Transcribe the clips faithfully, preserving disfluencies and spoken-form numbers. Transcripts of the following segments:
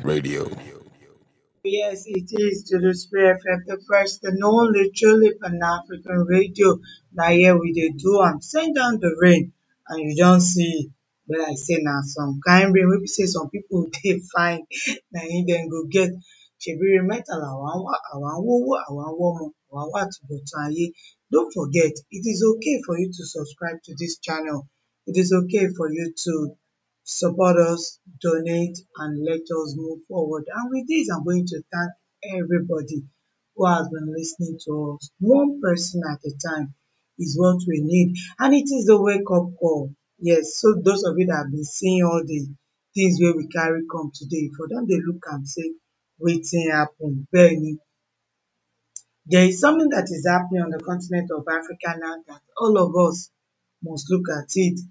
Radio. Yes, it is to the Spirit F M, the first and only truly Pan African radio. Now, here we dey do am. Send down the rain, and you don't see. But I say now some kind rain. We say some people dey fine. Now, im dem go get. Ṣebí rain mẹ́ta làwa ń wá, àwa ń wówó, àwa ń wọ́mọ, àwa wá àtúbọ̀tán ayé. Don't forget, it is okay for you to subscribe to this channel. It is okay for you to support us, donate, and let us move forward. And with this, I'm going to thank everybody who has been listening to us. One person at a time is what we need. And it is a wake up call. Yes, so those of you that have been seeing all the things where we carry come today, for them they look and say, waiting happen. Bẹ́ẹ̀ni, there is something that is happening on the continent of Africa now that all of us must look at it.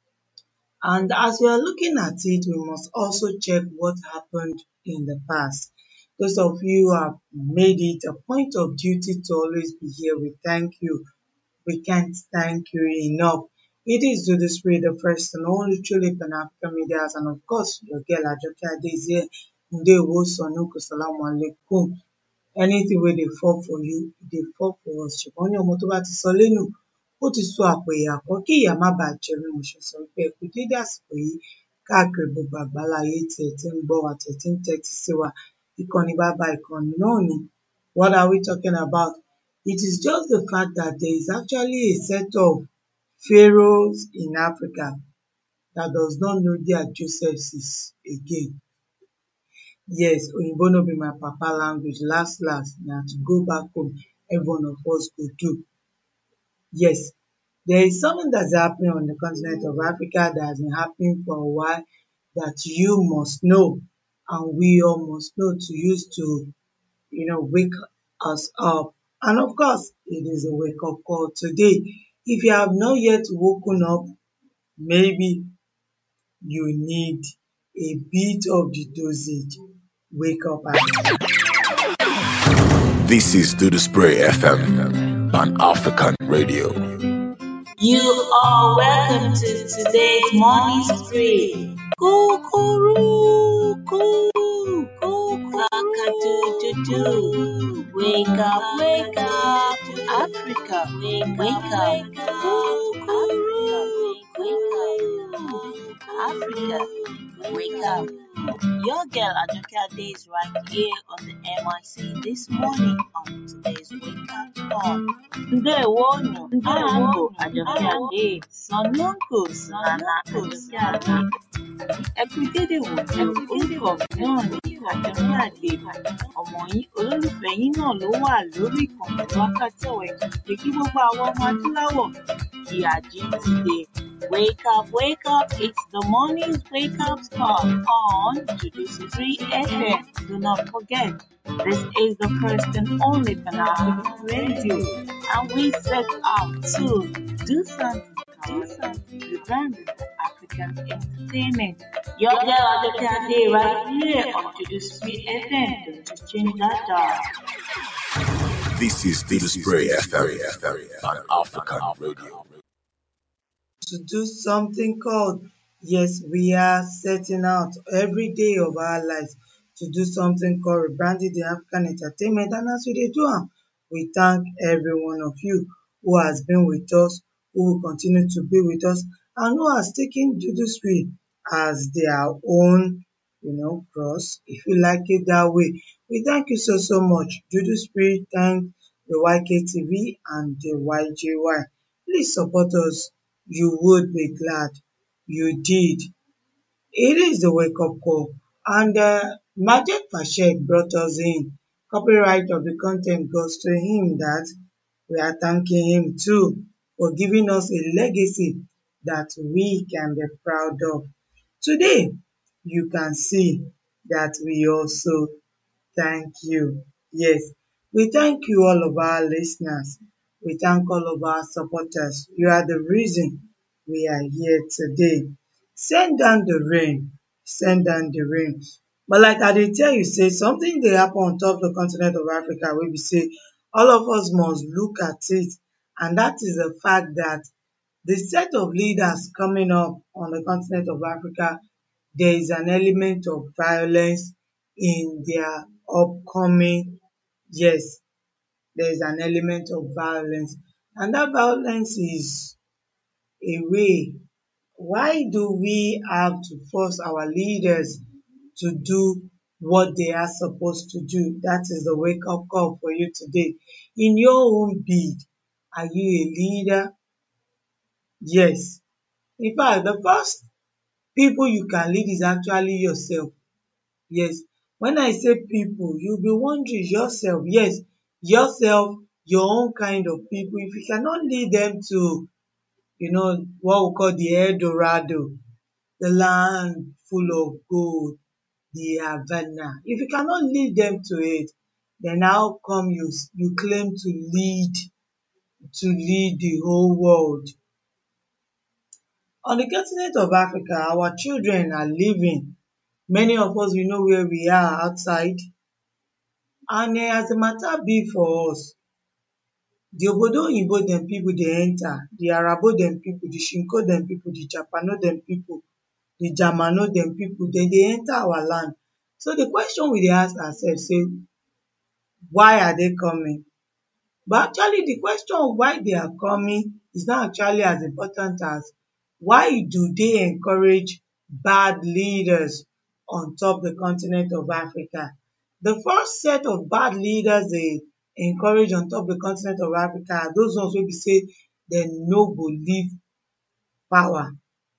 And as we are looking at it, we must also check what happened in the past. Those of you who have made it a point of duty to always be here, we thank you. We can't thank you enough. It is to the Spirit, the first and only truly Pan African Medias, and of course, your girl Ajoke Ade is here. Ndewo Sanuku, Salamu Alaikum. Anything wey dey fall for you, e dey fall for us. Ṣùgbọ́n ní ọmọ tó bá ti sọ lẹ́nu, ó ti sọ àpò ìyà kan kí ìyà má bàa jẹ mí. Mo ṣe sọ pé ẹ kú dédé àsìkò yìí káàkiri gbogbo àgbáláyé tí ẹ ti ń gbọ́ wa, tí ẹ ti ń tẹ́tí sí wa. Ìkànnì bàbá ìkànnì náà ni. What are we talking about? It is just the fact that there is actually a set of pharaohs in Africa that does not know their Josephs again. Yes, Oyinbo no be my papa language. Last last, na to go back home, every one of us go do. Yes, there is something that's happening on the continent of Africa that has been happening for a while that you must know, and we all must know to use to, you know, wake us up. And of course, it is a wake up call today. If you have not yet woken up, maybe you need a bit of the dosage. Wake up and This is Do the Spray F M, Pan African Radio. You are welcome to today's morning spree. Kukuru, koo, cock-a-doodle-doo. Wake up, wake up, Africa, wake up. Kukuru, wake up, Africa, wake up. Your girl Ajoke Ade is right here on the M I C this morning on today's Wake Up Call. Ndewonu, Ndewo Ajoke Ade, Sononko, Nana Ajoke Ade. Ẹ kú dédé wò ó, orúkọ mi náà ní Àjọkẹ́ Àdé. Ọmọ yín olólùfẹ́ yín náà ló wà lórí ìkànnì wákàtí ọ̀wẹ́ pé kí gbogbo àwọn ọmọ adúláwọ̀ kí àjí ti dé. Wake up, wake up, it's the morning's wake up call on Judiciary F M. Do not forget, this is the first and only Pan African radio, and we set out to do something, do something to brand African entertainment. Your girl Ajoke Ade right here on Judiciary F M. Don't you change that dial. This is Do the Spray F M, Pan African Radio. to do something called, yes, we are setting out every day of our lives to do something called rebranding the African entertainment. And as we dey do am, we thank every one of you who has been with us, who will continue to be with us, and who has taken Duduspree as their own, you know, cross, if you like it that way. We thank you so, so much. Duduspree thank the Y K T V and the Y J Y. Please support us. You would be glad you did. It is the wake up call. And uh, Majid Fashek brought us in. Copyright of the content goes to him, that we are thanking him too for giving us a legacy that we can be proud of. Today, you can see that we also thank you. Yes, we thank you, all of our listeners. We thank all of our supporters. You are the reason we are here today. Send down the rain. Send down the rain. But like I dey tell you, say something dey happen on top the continent of Africa wey be say all of us must look at it. And that is the fact that the set of leaders coming up on the continent of Africa, there is an element of violence in their upcoming years. There's an element of violence, and that violence is a way. Why do we have to force our leaders to do what they are supposed to do? That is the wake up call for you today. In your own bid, are you a leader? Yes. In fact, the first people you can lead is actually yourself. Yes. When I say people, you'll be wondering yourself. Yes, yourself, your own kind of people. If you cannot lead them to, you know, what we call the El Dorado, the land full of gold, the Havana. If you cannot lead them to it, then how come you you claim to lead to lead the whole world? On the continent of Africa, our children are living. Many of us we know where we are outside, and um as the matter be for us, the obodo oyinbo dem pipu dey enter, the arabo dem pipu, the shinko dem pipu, the japano dem pipu, the germano dem pipu, dem dey enter our land. So the question we dey ask ourselves say, why are they coming? But actually the question of why they are coming is not actually as important as why do they encourage bad leaders on top the continent of Africa? The first set of bad leaders they encourage on top the continent of Africa are those ones wey be say dem no go leave power.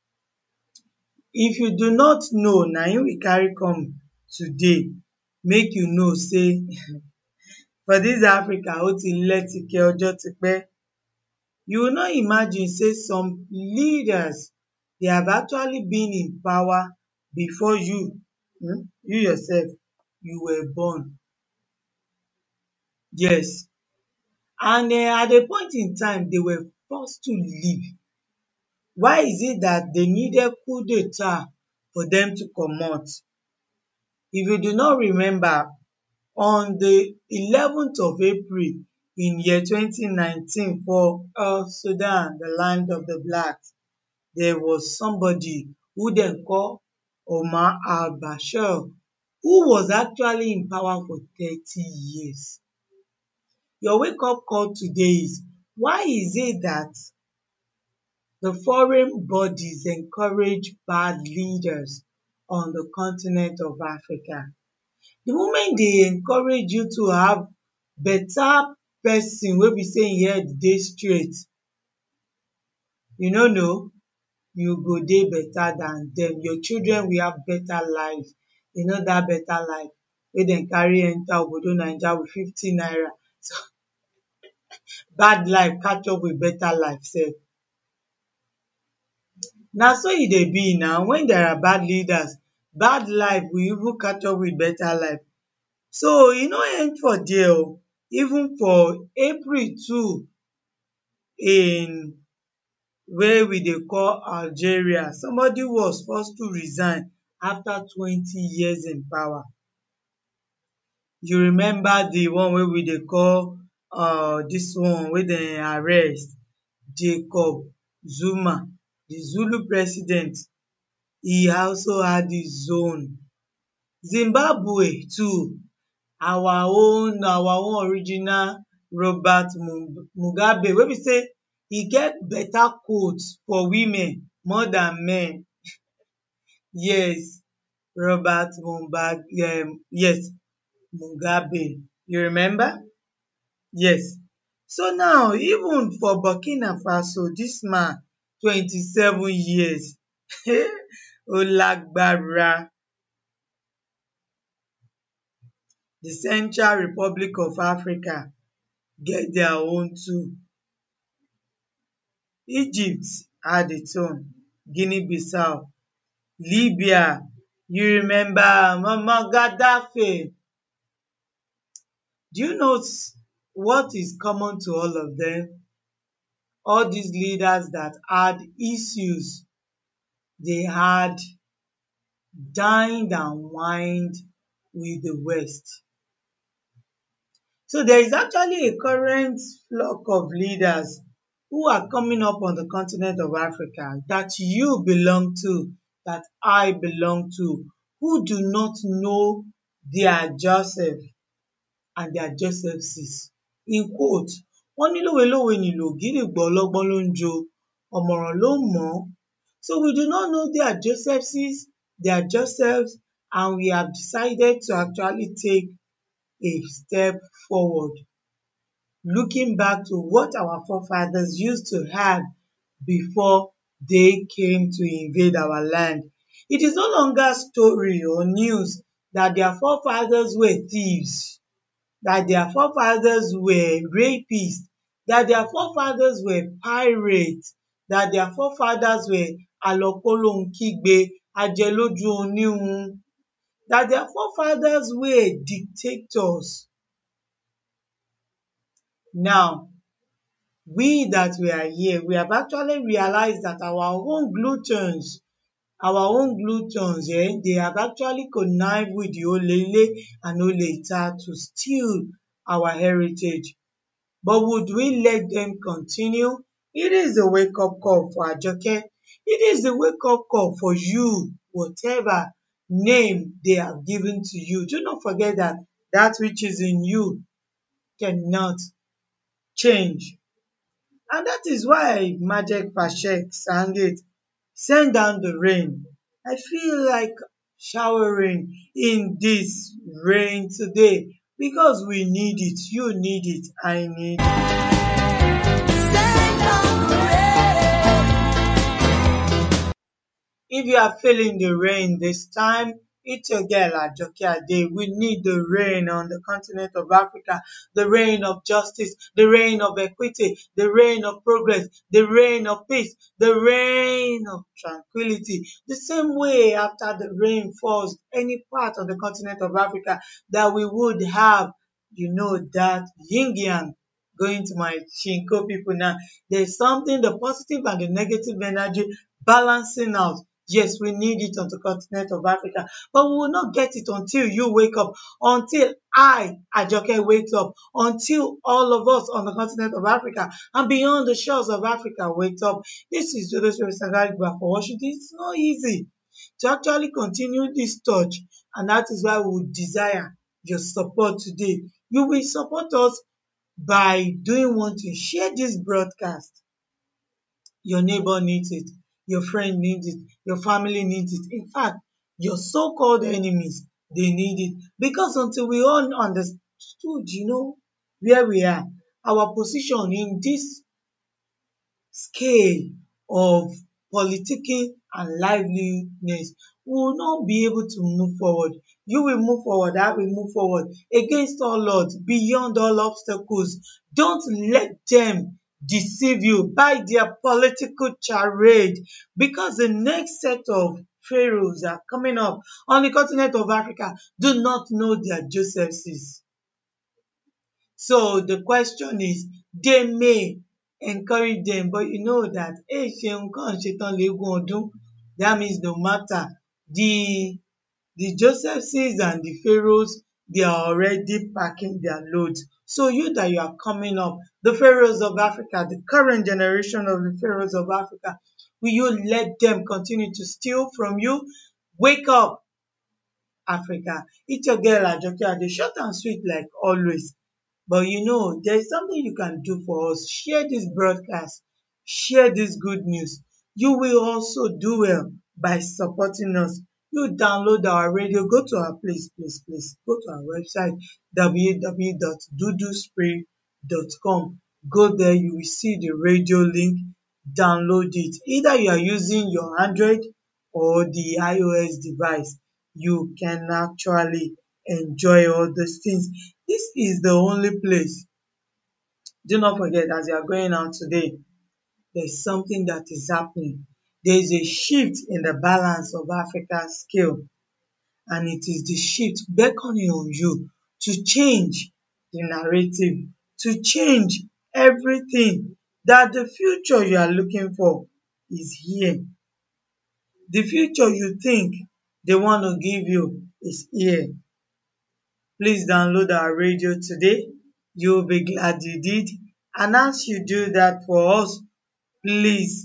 If you do not know, na im we carry come today make you know say for dis Africa ó ti lẹ́ tíkẹ́ ọjọ́ ti pẹ́. You will not imagine say some leaders they have actually been in power before you um you yourself you were born. Yes, and um at a point in time they were forced to leave. Why is it that they needed coup d'etat for them to comot? If you do not remember, on the eleventh of April in year twenty nineteen for El Sudan, the land of the blacks, there was somebody who dem call Omar al-Bashir, who was actually in power for thirty years. Your wake up call today is, why is it that the foreign bodies encourage bad leaders on the continent of Africa? The moment they encourage you to have better person wey be say im head dey straight, you no know, you go dey better than dem. Your children will have better life. You know dat better life wey dem carry enter obodo Naija with fifty naira. So bad life catch up with better life sef. Na so e dey be now. When there are bad leaders, bad life will even catch up with better life. So e no end for there oo. Even for April two in where we dey call Algeria, somebody was forced to resign after twenty years in power. You remember the one wey we dey call um dis one wey dem arrest, Jacob Zuma, the Zulu president. He also had his own. Zimbabwe too, our own our own original Robert Mugabe wey be say e get better quotes for women more than men. Yes, Robert Mumba um yes Mugabe. You remember? Yes. So now even for Burkina Faso, dis man twenty-seven years ó lágbára. The Central Republic of Africa get their own too. Egypt had its own, Guinea Bissau, Libya, you remember Muammar Gaddafi. Do you know what is common to all of them? All these leaders that had issues, they had dined and wined with the West. So there is actually a current flock of leaders who are coming up on the continent of Africa that you belong to, that I belong to, who do not know their Joseph and their Josephses. In quote, wọ́n ní lówe-lówe nìlù ògídìgbò ọlọ́gbọ́n ló ń jó, ọ̀mọ̀ràn ló mọ̀ ọ́n. So we do not know their Josephses, their Josephs, and we have decided to actually take a step forward, looking back to what our forefathers used to have before they came to invade our land. It is no longer story or news that their forefathers were thieves, that their forefathers were rapists, that their forefathers were pirates, that their forefathers were alokolonkigbe, ajelójú oníhun, that their forefathers were dictators. Now, we that we are here, we have actually realized that our own gluttons, our own gluttons, eh, they have actually connived with the Olele and Oleita to steal our heritage. But would we let them continue? It is a wake-up call for Ajoke. It is a wake-up call for you, whatever name they have given to you. Do not forget that that which is in you cannot change. And that is why Majek Pashek sang it, send down the rain. I feel like showering in this rain today because we need it. You need it. I need it. Send down the rain. If you are feeling the rain this time, it's your girl Ajoke Ade. We need the rain on the continent of Africa, the rain of justice, the rain of equity, the rain of progress, the rain of peace, the rain of tranquility. The same way after the rain falls any part of the continent of Africa, that we would have, you know, that yin yang. Going to my Shinko people now, there's something, the positive and the negative energy balancing out. Yes, we need it on the continent of Africa, but we will not get it until you wake up, until I, Ajoke, wakes up, until all of us on the continent of Africa and beyond the shores of Africa wakes up. This is Jodos Sagariba for Washington. It's not easy to actually continue this torch, and that is why we would desire your support today. You will support us by doing one thing: share this broadcast. Your neighbor needs it, your friend needs it, your family needs it. In fact, your so-called enemies, they need it. Because until we all understood, you know, where we are, our position in this scale of politicking and liveliness, we will not be able to move forward. You will move forward, I will move forward against all odds, beyond all obstacles. Don't let them deceive you by their political charade, because the next set of pharaohs are coming up on the continent of Africa do not know their Josephs. So the question is, they may encourage them, but you know that eh ṣeun kàn ṣe tán léegun ọdún. That means no matter the the Josephs and the Pharaohs, they are already packing their loads. So you that you are coming up, the Pharaohs of Africa, the current generation of the Pharaohs of Africa, will you let them continue to steal from you? Wake up, Africa. It's your girl Ajoke Ade, short and sweet like always. But you know, there is something you can do for us. Share this broadcast, share this good news. You will also do well by supporting us. You download our radio, go to our place, please, please. Go to our website, w w w dot duduspray dot com. Go there, you will see the radio link. Download it. Either you are using your Android or the iOS device, you can actually enjoy all these things. This is the only place. Do not forget, as you are going out today, there's something that is happening. There is a shift in the balance of Africa's scale, and it is the shift beckoning on you to change the narrative, to change everything, that the future you are looking for is here. The future you think they want to give you is here. Please download our radio today. You'll be glad you did. And as you do that for us, please,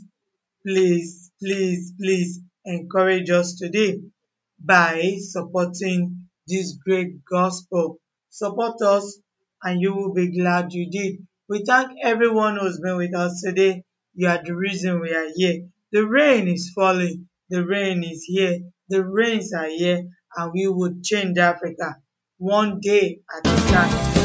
please, please, please encourage us today by supporting this great gospel. Support us and you will be glad you did. We thank everyone who's been with us today. You are the reason we are here. The rain is falling. The rain is here. The rains are here, and we will change Africa one day at a time.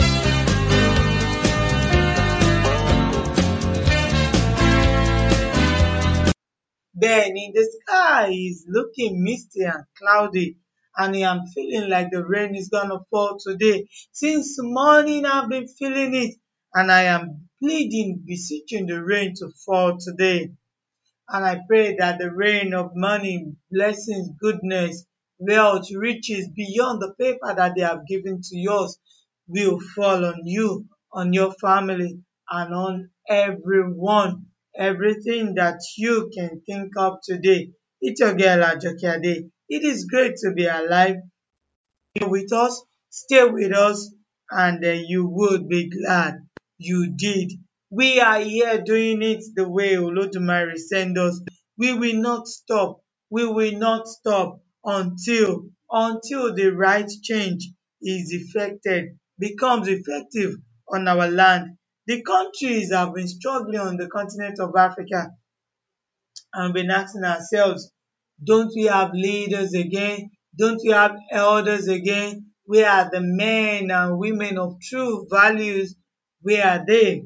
Bẹ́ẹ̀ni, the sky is looking misty and cloudy, and I am feeling like the rain is gonna fall today. Since morning, I've been feeling it, and I am pleading, beseeching the rain to fall today. And I pray that the rain of money, blessings, goodness, wealth, riches beyond the paper that they have given to us will fall on you, on your family, and on everyone. Everything that you can think of today. It's your girl Ajoke Ade. It is great to be alive. Stay with us, stay with us, and uh, you would be glad you did. We are here doing it the way Olodumare sent us. We will not stop. We will not stop until until the right change is effected, becomes effective on our land. The countries have been struggling on the continent of Africa and been asking ourselves, don't we have leaders again? Don't we have elders again? Where are the men and women of true values? Where are they?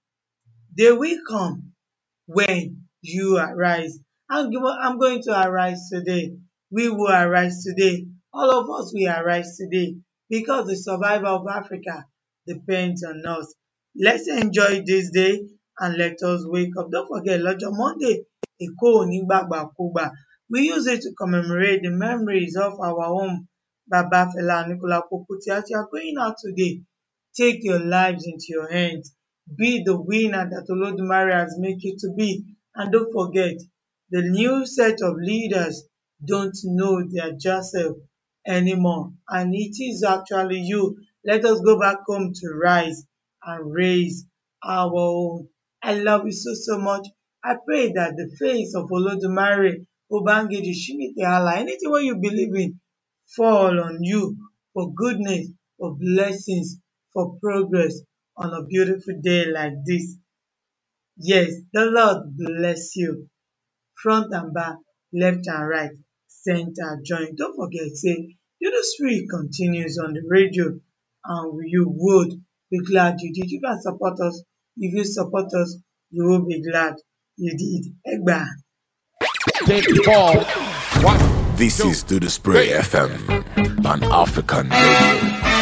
They will come when you arise. I'm, I'm going to arise today. We will arise today. All of us will arise today because the survival of Africa depends on us. Let's enjoy this day and let us wake up. Don't forget, Lọ́jọ́ Monday, Èkó ò ní gbàgbàkúgbà. We use it to commemorate the memories of our home, Baba Fela Anikulapo Kuti. As you are going out today, take your lives into your hands. Be the winner that Olodumare has made you to be. And don't forget, the new set of leaders don't know their Joseph anymore. And it is actually you. Let us go back home to rise and raise our own. I love you so, so much. I pray that the face of Olodumare, Ubangiji, Shinite Allah, anything what you believe in, fall on you for goodness, for blessings, for progress on a beautiful day like this. Yes, the Lord bless you. Front and back, left and right, center, joint. Don't forget, say, Ministry continues on the radio, and you would be glad you did. You can support us. If you support us, you will be glad you did. Egba. This is Do the Spray F M, an African radio.